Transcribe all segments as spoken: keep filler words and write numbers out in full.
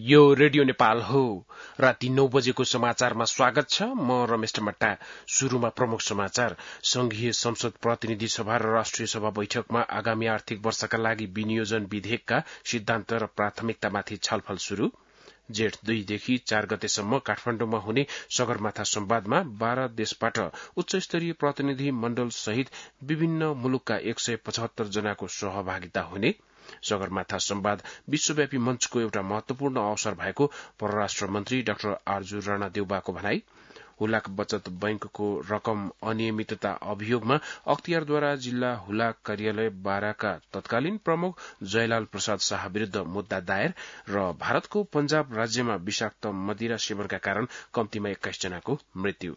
यो रेडियो नेपाल हो। राति नौ बजेको समाचारमा स्वागत छ। म रमेश टमट्टा। शुरूमा प्रमुख समाचार। संघीय संसद प्रतिनिधि सभा र राष्ट्रिय सभा बैठकमा आगामी आर्थिक वर्षका लागि विनियोजन विधेयकका सिद्धान्त र प्राथमिकतामाथि छलफल शुरू। जेठ दुईदेखि चार गतेसम्म काठमाण्डुमा हुने सगरमाथा संवादमा बाह्र देशबाट उच्च स्तरीय प्रतिनिधि मण्डल सहित विभिन्न मुलुकका एक सय पचहत्तर जनाको सहभागिता हुने। सगरमाथा संवाद विश्वव्यापी मंचको एउटा महत्वपूर्ण अवसर भएको परराष्ट्र मन्त्री डाक्टर आर्जु राणा देउबाको भनाई। हुलाक बचत बैंकको रकम अनियमितता अभियोगमा अख्तियारद्वारा जिल्ला हुलाक कार्यालय बाराका तत्कालीन प्रमुख जयलाल प्रसाद शाह विरूद्ध मुद्दा दायर र भारतको पंजाब राज्यमा विषाक्त मदिरा सेवनका कारण कम्तीमा एक्काइस जनाको मृत्यु।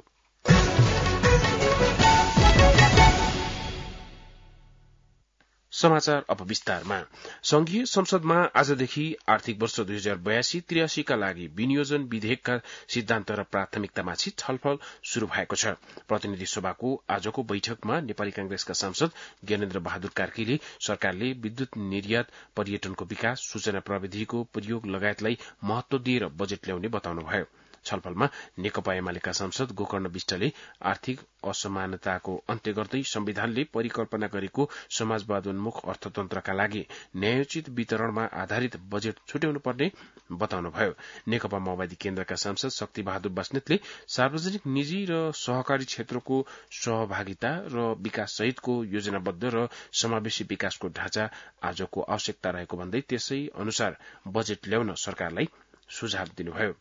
समाचार अब विस्तारमा। संघीय संसदमा आजदेखि आर्थिक वर्ष दुई हजार बयासी त्रियासीका लागि विनियोजन विधेयकका सिद्धान्त र प्राथमिकतामाथि छलफल शुरू भएको छ। प्रतिनिधि सभाको आजको बैठकमा नेपाली कांग्रेसका सांसद ज्ञानेन्द्र बहादुर कार्कीले सरकारले विद्युत निर्यात, पर्यटनको विकास, सूचना प्रविधिको प्रयोग लगायतलाई महत्व दिएर बजेट ल्याउने बताउनुभयो। छलफलमा नेकपा एमालेका सांसद गोकर्ण विष्टले आर्थिक असमानताको अन्त्य गर्दै संविधानले परिकल्पना गरेको समाजवादोन्मुख अर्थतन्त्रका लागि न्यायोचित वितरणमा आधारित बजेट छुट्याउनु पर्ने बताउनुभयो। नेकपा माओवादी केन्द्रका सांसद शक्ति बहादुर बस्नेतले सार्वजनिक, निजी र सहकारी क्षेत्रको सहभागिता र विकास सहितको योजनाबद्ध र समावेशी विकासको ढाँचा आजको आवश्यकता रहेको भन्दै त्यसै अनुसार बजेट ल्याउन सरकारलाई सुझाव दिनुभयो।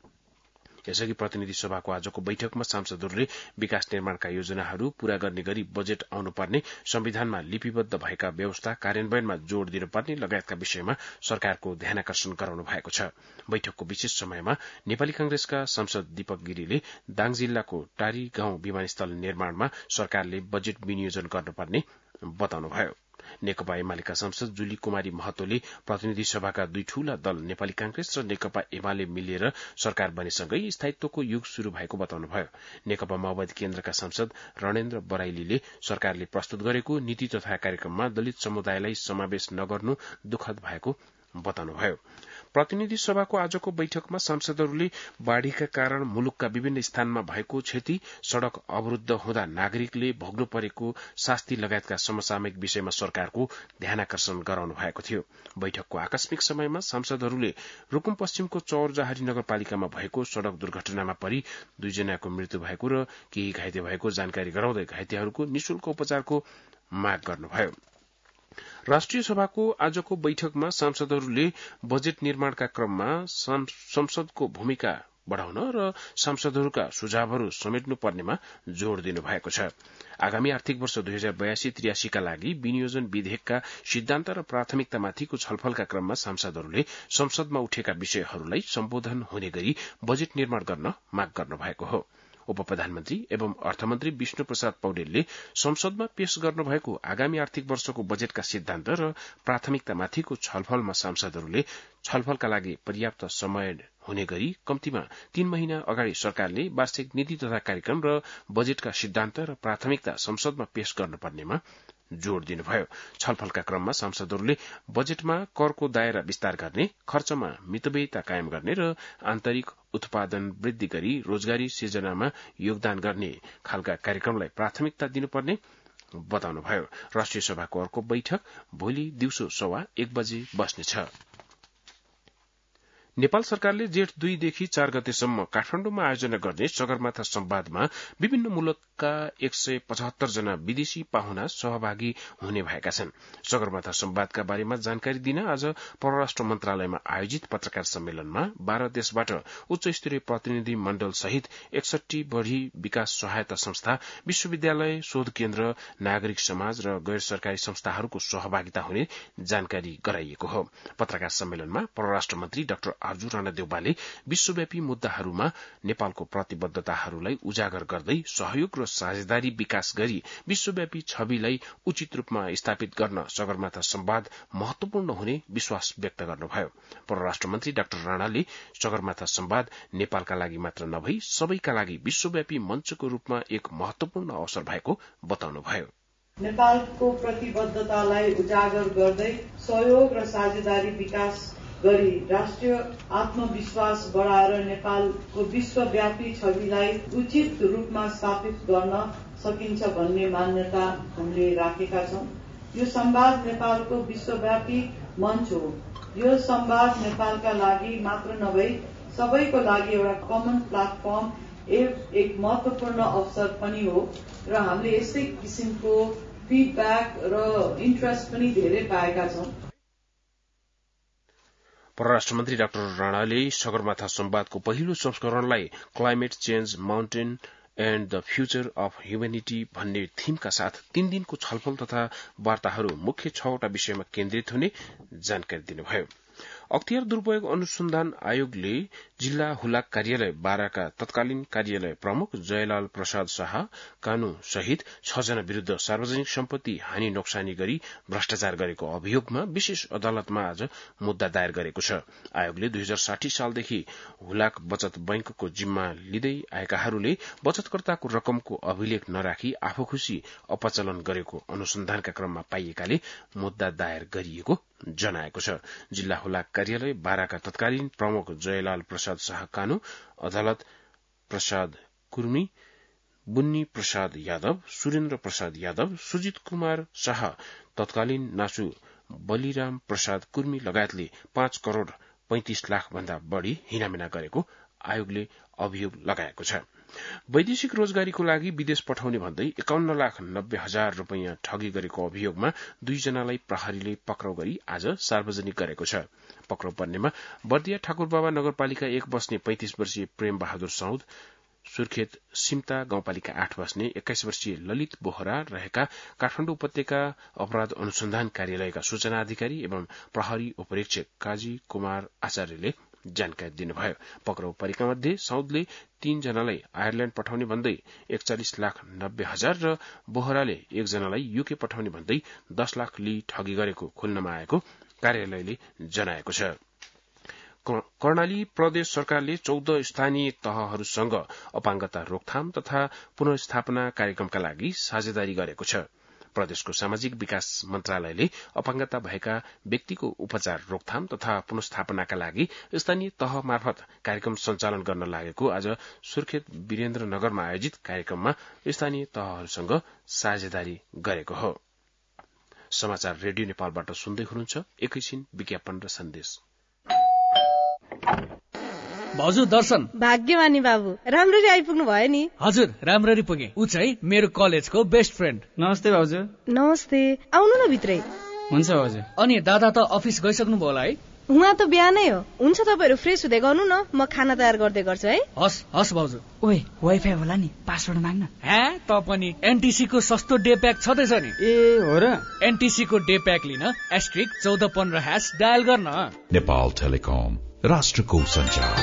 यसअघि प्रतिनिधि सभाको आजको बैठकमा सांसदहरूले विकास निर्माणका योजनाहरू पूरा गर्ने गरी बजेट आउनुपर्ने, संविधानमा लिपिबद्ध भएका व्यवस्था कार्यान्वयनमा जोड़ दिनुपर्ने लगायतका विषयमा सरकारको ध्यानाकर्षण गराउनु भएको छ। बैठकको विशेष समयमा नेपाली कांग्रेसका सांसद दीपक गिरीले दाङ जिल्लाको टारी गाउँ विमानस्थल निर्माणमा सरकारले बजेट विनियोजन गर्नुपर्ने बताउनुभयो। नेकपा एमालेका सांसद जुली कुमारी महतोले प्रतिनिधि सभाका दुई ठूला दल नेपाली कांग्रेस र नेकपा एमाले मिलेर सरकार बनेसँगै स्थायित्वको युग शुरू भएको बताउनुभयो। नेकपा माओवादी केन्द्रका सांसद रणेन्द्र बराइलीले सरकारले प्रस्तुत गरेको नीति तथा कार्यक्रममा दलित समुदायलाई समावेश नगर्नु दुःखद भएको बताउनुभयो। प्रतिनिधि सभाको आजको बैठकमा सांसदहरूले बाढ़ीका कारण मुलुकका विभिन्न स्थानमा भएको क्षति, सड़क अवरूद्ध हुँदा नागरिकले भोग्नु परेको शास्ति लगायतका समसामयिक विषयमा सरकारको ध्यानाकर्षण गराउनु भएको थियो। बैठकको आकस्मिक समयमा सांसदहरूले रूकुम पश्चिमको चौरजहारी नगरपालिकामा भएको सड़क दुर्घटनामा परि दुईजनाको मृत्यु भएको र केही घाइते भएको जानकारी गराउँदै घाइतेहरूको निशुल्क उपचारको माग गर्नुभयो। राष्ट्रिय सभाको आजको बैठकमा सांसदहरूले बजेट निर्माणका क्रममा संसदको भूमिका बढ़ाउन र सांसदहरूका सुझावहरू समेट्नु पर्नेमा जोड़ दिनुभएको छ। आगामी आर्थिक वर्ष दुई हजार बयासी त्रियासीका लागि विनियोजन विधेयकका सिद्धान्त र प्राथमिकतामाथिको छलफलका क्रममा सांसदहरूले संसदमा उठेका विषयहरूलाई सम्बोधन हुने गरी बजेट निर्माण गर्न माग गर्नुभएको हो। उपप्रधानमन्त्री एवं अर्थमन्त्री विष्णु प्रसाद पौडेलले संसदमा पेश गर्नुभएको आगामी आर्थिक वर्षको बजेटका सिद्धान्त र प्राथमिकतामाथिको छलफलमा सांसदहरूले छलफलका लागि पर्याप्त समय हुने गरी कम्तीमा तीन महिना अगाडि सरकारले वार्षिक नीति तथा कार्यक्रम र बजेटका सिद्धान्त र प्राथमिकता संसदमा पेश गर्नुपर्नेमा जोड़ दिनुभयो। छलफलका क्रममा सांसदहरूले बजेटमा करको दायरा विस्तार गर्ने, खर्चमा मितव्ययिता कायम गर्ने र आन्तरिक उत्पादन वृद्धि गरी रोजगारी सृजनामा योगदान गर्ने खालका कार्यक्रमलाई प्राथमिकता दिनुपर्ने बताउनुभयो। राष्ट्रिय सभाको अर्को बैठक भोलि दिउँसो सवा एक बजे बस्नेछ। नेपाल सरकारले जेठ दुईदेखि चार गतेसम्म काठमाण्डुमा आयोजना गर्ने सगरमाथा संवादमा विभिन्न मुलुकका एक सय पचहत्तर जना विदेशी पाहुना सहभागी हुने भएका छन्। सगरमाथा संवादका बारेमा जानकारी दिन आज परराष्ट्र मन्त्रालयमा आयोजित पत्रकार सम्मेलनमा बाह्र देशबाट उच्च स्तरीय प्रतिनिधि मण्डल सहित एकसठी बढ़ी विकास सहायता संस्था, विश्वविद्यालय, शोध केन्द्र, नागरिक समाज र गैर सरकारी संस्थाहरूको सहभागिता हुने जानकारी गराइएको हो। पत्रकार सम्मेलनमा परराष्ट्र मन्त्री डाक्टर आर्जु राणा देउबाले विश्वव्यापी मुद्दाहरूमा नेपालको प्रतिबद्धताहरूलाई उजागर गर्दै सहयोग र साझेदारी विकास गरी विश्वव्यापी छविलाई उचित रूपमा स्थापित गर्न सगरमाथा संवाद महत्वपूर्ण हुने विश्वास व्यक्त गर्नुभयो। परराष्ट्र मन्त्री डाक्टर राणाले सगरमाथा संवाद नेपालका लागि मात्र नभई सबैका लागि विश्वव्यापी मञ्चको रूपमा एक महत्वपूर्ण अवसर भएको बताउनुभयो। नेपालको प्रतिबद्धतालाई उजागर गर्दै सहयोग र साझेदारी विकास गरी राष्ट्रिय आत्मविश्वास बढाएर नेपालको विश्वव्यापी छविलाई उचित रूपमा स्थापित गर्न सकिन्छ भन्ने मान्यता हामीले राखेका छौं। यो संवाद नेपालको विश्वव्यापी मञ्च हो। यो संवाद नेपालका लागि मात्र नभई सबैको लागि एउटा कमन प्लेटफर्म एक महत्वपूर्ण अवसर पनि हो र हामीले यस्तै किसिमको फिडब्याक र इन्ट्रेस्ट पनि धेरै पाएका छौं। परराष्ट्र मन्त्री डाक्टर राणाले सगरमाथा संवादको पहिलो संस्करणलाई climate change mountain and the future of humanity भन्ने थीमका साथ तीन दिनको छलफल तथा वार्ताहरू मुख्य छवटा विषयमा केन्द्रित हुने जानकारी दिनुभयो। अख्तियार दुरूपयोग अनुसन्धान आयोगले जिल्ला हुलाक कार्यालय बाराका तत्कालीन कार्यालय प्रमुख जयलाल प्रसाद शाह कानू सहित छजना विरूद्ध सार्वजनिक सम्पत्ति हानि नोक्सानी गरी भ्रष्टाचार गरेको अभियोगमा विशेष अदालतमा आज मुद्दा दायर गरेको छ। आयोगले दुई हजार साठी सालदेखि हुलाक बचत बैंकको जिम्मा लिँदै आएकाहरूले बचतकर्ताको रकमको अभिलेख नराखी आफू खुशी अपचलन गरेको अनुसन्धानका क्रममा पाइएकाले मुद्दा दायर गरिएको जनाएको छ। जिल्ला हुलाक कार्यालय बाराका तत्कालीन प्रमुख जयलाल प्रसाद शाह कानू, अदालत प्रसाद कुर्मी, बुन्नी प्रसाद यादव, सुरेन्द्र प्रसाद यादव, सुजित कुमार शाह, तत्कालीन नासु बलिराम प्रसाद कुर्मी लगायतले पाँच करोड़ पैंतिस लाख भन्दा बढ़ी हिनामिना गरेको आयोगले अभियोग लगाएको छ। वैदेशिक रोजगारीको लागि विदेश पठाउने भन्दै एकाउन्न लाख नब्बे हजार रूपियाँ ठगी गरेको अभियोगमा दुईजनालाई प्रहरीले पक्राउ गरी आज सार्वजनिक गरेको छ। पक्राउ पर्नेमा बर्दिया ठाकुरबाबा नगरपालिका एक बस्ने पैंतिस वर्षीय प्रेम बहादुर साउद, सुर्खेत सिमता गाउँपालिका आठ बस्ने एक्काइस वर्षीय ललित बोहरा रहेका काठमाडौँ उपत्यका अपराध अनुसन्धान कार्यालयका सूचना अधिकारी एवं प्रहरी उपरीक्षक काजी कुमार आचार्यले जानकारी दिनुभयो। पक्राउ परेका मध्ये साउदले तीनजनालाई आयरल्याण्ड पठाउने भन्दै एकचालिस लाख नब्बे हजार र बोहराले एकजनालाई युके पठाउने भन्दै दस लाख लिई ठगी गरेको खुल्नमा आएको कार्यालयले जनाएको छ। कर्णाली प्रदेश सरकारले चौध स्थानीय तहहरूसँग अपाङ्गता रोकथाम तथा पुनर्स्थापना कार्यक्रमका लागि साझेदारी गरेको छ। प्रदेशको सामाजिक विकास मन्त्रालयले अपाङ्गता भएका व्यक्तिको उपचार रोकथाम तथा पुनर्स्थापनाका लागि स्थानीय तह मार्फत कार्यक्रम सञ्चालन गर्न लागेको आज सुर्खेत वीरेन्द्रनगरमा आयोजित कार्यक्रममा स्थानीय तहहरूसँग साझेदारी गरेको हो। समाचार रेडियो नेपालबाट सुन्दै हुनुहुन्छ। एकैछिन विज्ञापन र सन्देश। भाउजू दर्शन। भाग्यमानी बाबु, राम्ररी आइपुग्नु भयो नि। हजुर, राम्ररी पुगे। ऊ चाहिँ मेरो कलेजको बेस्ट फ्रेन्ड। नमस्ते भाउजू। नमस्ते, आउनु न भित्रै। हुन्छ भाउजू। अनि दादा त अफिस गइसक्नु भयो होला है? उहाँ त बिहानै हो। हुन्छ, तपाईहरु फ्रेस हुँदै गर्नु न, म खाना तयार गर्दै गर्छु है। हस् हस् भाउजू। ओए, वाइफाई होला नि, पासवर्ड माग्न। हे, त पनि एनटीसी को सस्तो डे प्याक छदैछ नि। ए हो र? एनटीसी को डे प्याक लिन एस्ट्रिक चौध पन्ध्र ह्याश डायल गर्न। नेपाल टेलिकम, राष्ट्रको सञ्चार।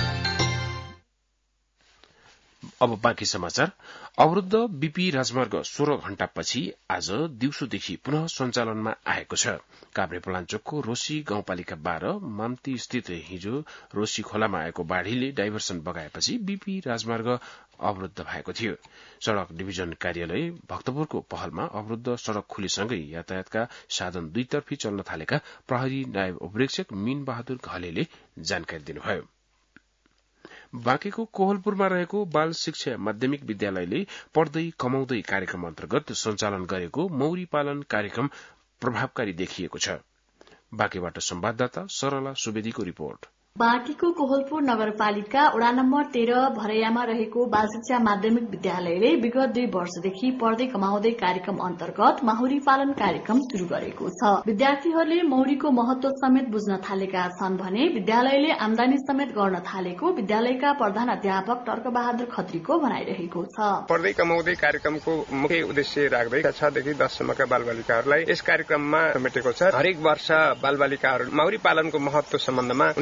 अब बाँकी समाचार। अवरुद्ध बीपी राजमार्ग सोह्र घण्टापछि आज दिउँसोदेखि पुनः सञ्चालनमा आएको छ। काभ्रेपलाञ्चोकको रोशी गाउँपालिका बाह्र माम्ती स्थित हिजो रोशी खोलामा आएको बाढ़ीले डाइभर्सन बगाएपछि बीपी राजमार्ग अवरुद्ध भएको थियो। सड़क डिभिजन कार्यालय भक्तपुरको पहलमा अवरुद्ध सड़क खुलेसँगै यातायातका साधन दुईतर्फी चल्न थालेका प्रहरी नायब उपरीक्षक मीन बहादुर घलेले जानकारी दिनुभयो। बाँकेको कोहलपुरमा रहेको बाल शिक्षा माध्यमिक विद्यालयले पढ्दै कमाउँदै कार्यक्रम अन्तर्गत सञ्चालन गरेको मौरी पालन कार्यक्रम प्रभावकारी देखिएको छ। बाँकेबाट संवाददाता सरला सुवेदीको रिपोर्ट। बाँकेको कोहलपुर नगरपालिका वडा नम्बर तेह्र भरैयामा रहेको बाल शिक्षा माध्यमिक विद्यालयले विगत दुई वर्षदेखि पढ्दै कमाउँदै कार्यक्रम अन्तर्गत माहुरी पालन कार्यक्रम शुरू गरेको छ। विद्यार्थीहरूले मौरीको महत्व समेत बुझ्न थालेका छन् भने विद्यालयले आमदानी समेत गर्न थालेको विद्यालयका प्रधान अध्यापक टर्कबहादुर खत्रीको भनाइरहेको छ। पढ्दै कमाउँदै कार्यक्रमको मुख्य उद्देश्य राख्दै कक्षादेखि दससम्मका बालबालिकाहरूलाई यस कार्यक्रममा समेटेको छ। हरेक वर्ष बालबालिकाहरू माहुरी पालनको महत्व सम्बन्धमा उनीहरूलाई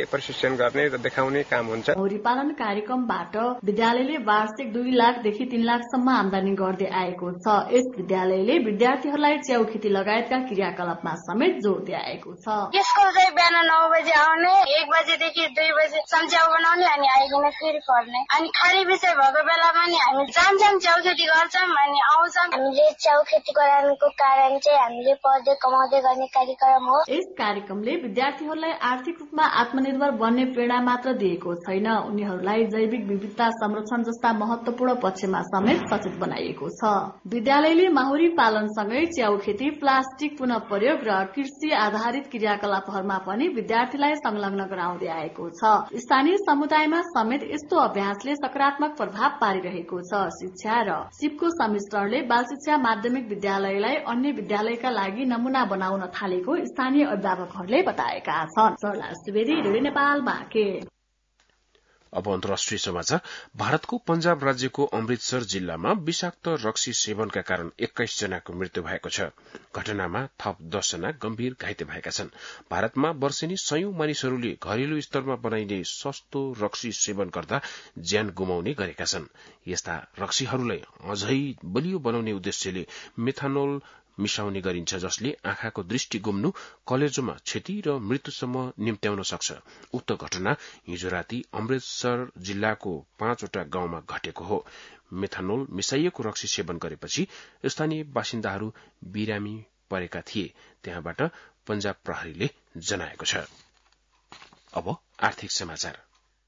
प्रशिक्षण गर्ने र देखाउने काम हुन्छ। मौरी पालन कार्यक्रमबाट विद्यालयले वार्षिक दुई लाखदेखि तीन लाखसम्म आमदानी गर्दै आएको छ। यस विद्यालयले विद्यार्थीहरूलाई च्याउ खेती लगायतका क्रियाकलापमा समेत जोड़ दिएको छ। यसको चाहिँ बिहान नौ बजे आउने, एक बजेदेखि दुई बजेसम्म च्याउ बनाउने अनि आइकन फेरि पढ्ने, अनि खाली विषय भएको बेलामा नि हामी जान्छौँ च्याउ खेती गर्छौँ अनि आउँछौँ। हामीले च्याउ खेती गराउनुको कारण चाहिँ हामीले पढ्दै कमाउँदै गर्ने कार्यक्रम हो। यस कार्यक्रमले विद्यार्थीहरूलाई आर्थिक रूपमा आत्मनिर्भर बन्ने प्रेरणा मात्र दिएको छैन, उनीहरूलाई जैविक विविधता संरक्षण जस्ता महत्वपूर्ण पक्षमा समेत सचेत बनाइएको छ। विद्यालयले माहुरी पालनसँगै च्याउ खेती, प्लास्टिक पुनः प्रयोग र कृषि आधारित क्रियाकलापहरूमा पनि विद्यार्थीलाई संलग्न गराउँदै आएको छ। स्थानीय समुदायमा समेत यस्तो अभ्यासले सकारात्मक प्रभाव पारिरहेको छ। शिक्षा र सिपको सम्मिश्रणले बाल शिक्षा माध्यमिक विद्यालयलाई अन्य विद्यालयका लागि नमूना बनाउन थालेको स्थानीय अभिभावकहरूले बताएका छन्। सरला सुवेदी, रेडियो नेपाल, बाँके। अब अन्तर्राष्ट्रिय समाचार। भारतको पंजाब राज्यको अमृतसर जिल्लामा विषाक्त रक्सी सेवनका कारण एक्काइस जनाको मृत्यु भएको छ। घटनामा थप दस जना गम्भीर घाइते भएका छन्। भारतमा वर्षेनी सयौं मानिसहरूले घरेलु स्तरमा बनाइने सस्तो रक्सी सेवन गर्दा ज्यान गुमाउने गरेका छन्। यस्ता रक्सीहरूलाई अझै बलियो बनाउने उद्देश्यले मेथानोल मिसाउने गरिन्छ, जसले आँखाको दृष्टि गुम्नु, कलेजोमा क्षति र मृत्युसम्म निम्त्याउन सक्छ। उक्त घटना हिजो राति अमृतसर जिल्लाको पाँचवटा गाउँमा घटेको हो। मेथानोल मिसाइएको रक्सी सेवन गरेपछि स्थानीय बासिन्दाहरू बिरामी परेका थिए, त्यहाँबाट पंजाब प्रहरीले जनाएको छ। अब आर्थिक समाचार।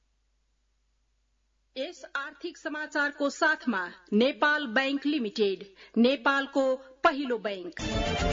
यस आर्थिक समाचारको साथमा नेपाल बैंक लिमिटेड, नेपालको पहिलो बैंक।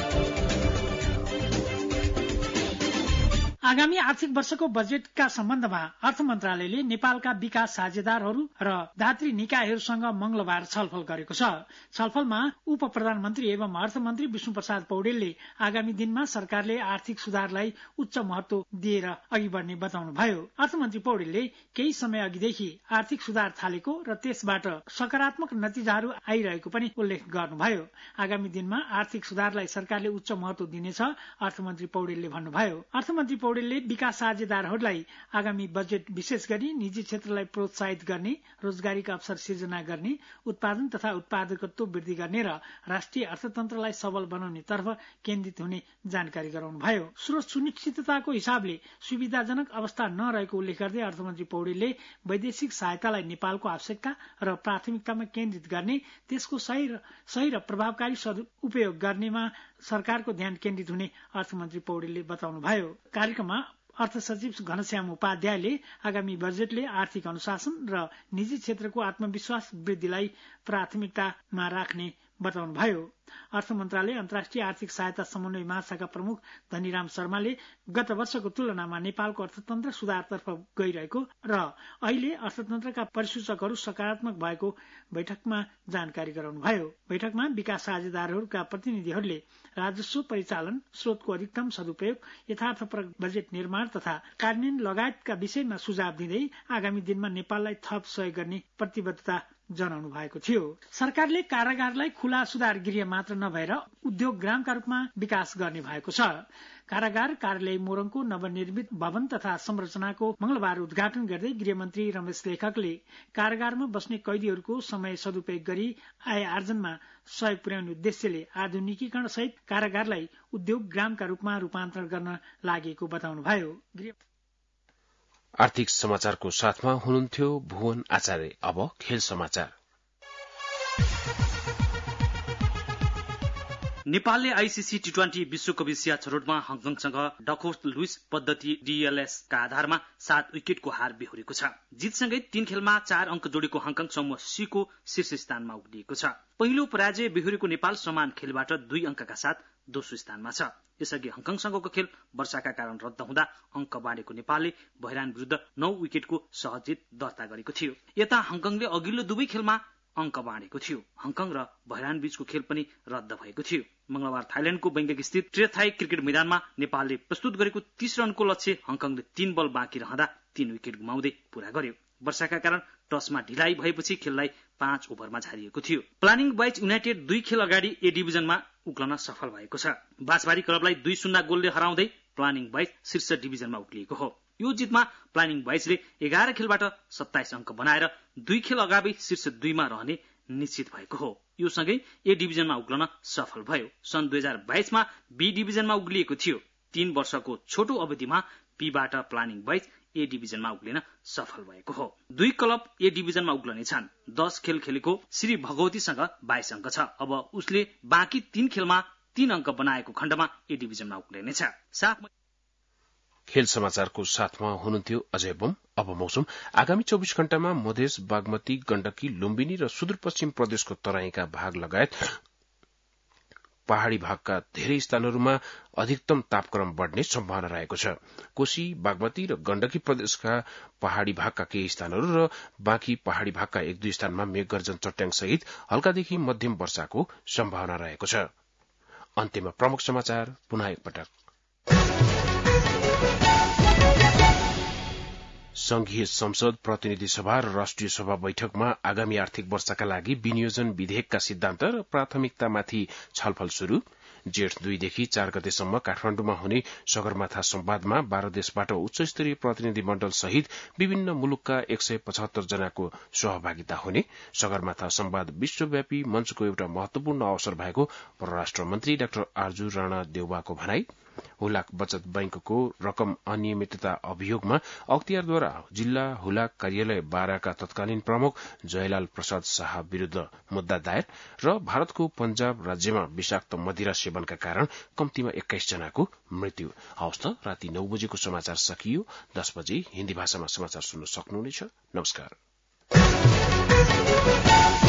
आगामी आर्थिक वर्षको बजेटका सम्बन्धमा अर्थ मन्त्रालयले नेपालका विकास साझेदारहरू र दात्री निकायहरूसँग मंगलबार छलफल गरेको छ। छलफलमा उप प्रधानमन्त्री एवं अर्थमन्त्री विष्णु प्रसाद पौडेलले आगामी दिनमा सरकारले आर्थिक सुधारलाई उच्च महत्व दिएर अघि बढ्ने बताउनुभयो। अर्थमन्त्री पौडेलले केही समय अघिदेखि आर्थिक सुधार थालेको र त्यसबाट सकारात्मक नतिजाहरू आइरहेको पनि उल्लेख गर्नुभयो। आगामी दिनमा आर्थिक सुधारलाई सरकारले उच्च महत्व दिनेछ, अर्थमन्त्री पौडेलले भन्नुभयो। अर्थमन्त्री पौडेलले विकास साझेदारहरूलाई आगामी बजेट विशेष गरी निजी क्षेत्रलाई प्रोत्साहित गर्ने, रोजगारीका अवसर सिर्जना गर्ने, उत्पादन तथा उत्पादकत्व वृद्धि गर्ने र राष्ट्रिय अर्थतन्त्रलाई सबल बनाउने तर्फ केन्द्रित हुने जानकारी गराउनुभयो। स्रोत सुनिश्चितताको हिसाबले सुविधाजनक अवस्था नरहेको उल्लेख गर्दै अर्थमन्त्री पौडेलले वैदेशिक सहायतालाई नेपालको आवश्यकता र प्राथमिकतामा केन्द्रित गर्ने, त्यसको सही र सही र प्रभावकारी सदुपयोग गर्नेमा सरकारको ध्यान केन्द्रित हुने अर्थमन्त्री पौडेलले बताउनुभयो। कार्यक्रममा अर्थ सचिव घनश्याम उपाध्यायले आगामी बजेटले आर्थिक अनुशासन र निजी क्षेत्रको आत्मविश्वास वृद्धिलाई प्राथमिकतामा राख्ने बताउनुभयो। अर्थ मन्त्रालय अन्तर्राष्ट्रिय आर्थिक सहायता समन्वय महाशाखा प्रमुख धनीराम शर्माले गत वर्षको तुलनामा नेपालको अर्थतन्त्र सुधारतर्फ गइरहेको र अहिले अर्थतन्त्रका परिसूचकहरू सकारात्मक भएको बैठकमा जानकारी गराउनुभयो। बैठकमा विकास साझेदारहरूका प्रतिनिधिहरूले राजस्व परिचालन, स्रोतको अधिकतम सदुपयोग, यथार्थपरक बजेट निर्माण तथा कार्यान्वयन लगायतका विषयमा सुझाव दिँदै आगामी दिनमा नेपाललाई थप सहयोग गर्ने प्रतिबद्धता जनाउनु भएको थियो। सरकारले कारागारलाई खुला सुधार गृह मात्र नभएर उद्योग ग्रामका रूपमा विकास गर्ने भएको छ। कारागार कार्यालय मोरङको नवनिर्मित भवन तथा संरचनाको मंगलबार उद्घाटन गर्दै गृहमन्त्री रमेश लेखकले कारागारमा बस्ने कैदीहरूको समय सदुपयोग गरी आय आर्जनमा सहयोग पुर्याउने उद्देश्यले आधुनिकीकरण सहित कारागारलाई उद्योग ग्रामका रूपमा रूपान्तरण गर्न लागेको बताउनुभयो। आर्थिक समाचारको साथमा हुनुहुन्थ्यो भुवन आचार्य। अब खेल समाचार। नेपालले आईसीसी टी ट्वेन्टी विश्वकप एसिया छनौटमा हङकङसँग डकवर्थ लुइस पद्धति डीएलएस का आधारमा सात विकेटको हार बेहोरेको छ। जितसँगै तीन खेलमा चार अंक जोडेको हङकङ समूह सी को शीर्ष स्थानमा उक्लिएको छ। पहिलो पराजय बेहोरेको नेपाल समान खेलबाट दुई अंकका साथ दोस्रो स्थानमा छ। यसअघि हङकङसँगको खेल वर्षाका कारण रद्द हुँदा अंक बाँडेको नेपालले बहरान विरुद्ध नौ विकेटको सहज जित दर्ता गरेको थियो। यता हङकङले अघिल्लो दुवै खेलमा अंक बाँडेको थियो। हङकङ र बहरान बीचको खेल पनि रद्द भएको थियो। मंगलबार थाइल्याण्डको बैंकक स्थित ट्रेथाई क्रिकेट मैदानमा नेपालले प्रस्तुत गरेको तीस रनको लक्ष्य हङकङले तीन बल बाँकी रहँदा तीन विकेट गुमाउँदै पूरा गर्यो। वर्षाका कारण टसमा ढिलाइ भएपछि खेललाई पाँच ओभरमा झारिएको थियो। प्लानिङ बाइज युनाइटेड दुई खेल अगाडि ए डिभिजनमा उक्लन सफल भएको छ। बाँसबारी क्लबलाई दुई शून्य गोलले हराउँदै प्लानिङ बाइज शीर्ष डिभिजनमा उक्लिएको हो। यो जितमा प्लानिङ बोइजले एघार खेलबाट सत्ताइस अंक बनाएर दुई खेल अगावि शीर्ष दुईमा रहने निश्चित भएको हो। यो सँगै ए डिभिजनमा उक्लन सफल भयो। सन् दुई हजार बाइसमा बी डिभिजनमा उक्लिएको थियो। तीन वर्षको छोटो अवधिमा बीबाट प्लानिङ बोइज ए डिभिजनमा उक्लिन सफल भएको हो। दुई क्लब ए डिभिजनमा उक्लनेछन्। दस खेल खेलेको श्री भगवतीसँग बाइस अंक छ। अब उसले बाँकी तीन खेलमा तीन अंक बनाएको खण्डमा ए डिभिजनमा उक्लिनेछ। खेल समाचारको साथमा हुनुहुन्थ्यो अजय बम। अब मौसम। आगामी चौबिस घण्टामा मधेस, बागमती, गण्डकी, लुम्बिनी र सुदूरपश्चिम प्रदेशको तराईका भाग लगायत पहाड़ी भागका धेरै स्थानहरूमा अधिकतम तापक्रम बढ़ने सम्भावना रहेको छ। कोशी, बागमती र गण्डकी प्रदेशका पहाड़ी भागका केही स्थानहरू र बाँकी पहाड़ी भागका एक दुई स्थानमा मेघगर्जन चट्याङ सहित हल्कादेखि मध्यम वर्षाको सम्भावना रहेको छ। अन्त्यमा प्रमुख समाचार पुनः एकपटक। संघीय संसद, प्रतिनिधि सभा र राष्ट्रिय सभा बैठकमा आगामी आर्थिक वर्षका लागि विनियोजन विधेयकका सिद्धान्त र प्राथमिकतामाथि छलफल शुरू। जेठ दुईदेखि चार गतेसम्म काठमाण्डुमा हुने सगरमाथा संवादमा बाह्र देशबाट उच्च स्तरीय प्रतिनिधि मण्डल सहित विभिन्न मुलुकका एक सय पचहत्तर जनाको सहभागिता हुने। सगरमाथा संवाद विश्वव्यापी मंचको एउटा महत्वपूर्ण अवसर भएको परराष्ट्र मन्त्री डाक्टर आर्जु राणा देउवाको भनाई। हुलाक बचत बैंकको रकम अनियमितता अभियोगमा अख्तियारद्वारा जिल्ला हुलाक कार्यालय बाह्रका तत्कालीन प्रमुख जयलाल प्रसाद शाह विरूद्ध मुद्दा दायर र भारतको पंजाब राज्यमा विषाक्त मदिरा सेवनका कारण कम्तीमा एक्काइस जनाको मृत्यु। हवस् त, राति नौ बजेको समाचार सकियो। दस बजे हिन्दी भाषामा समाचार सुन्न सक्नुहुनेछ। नमस्कार।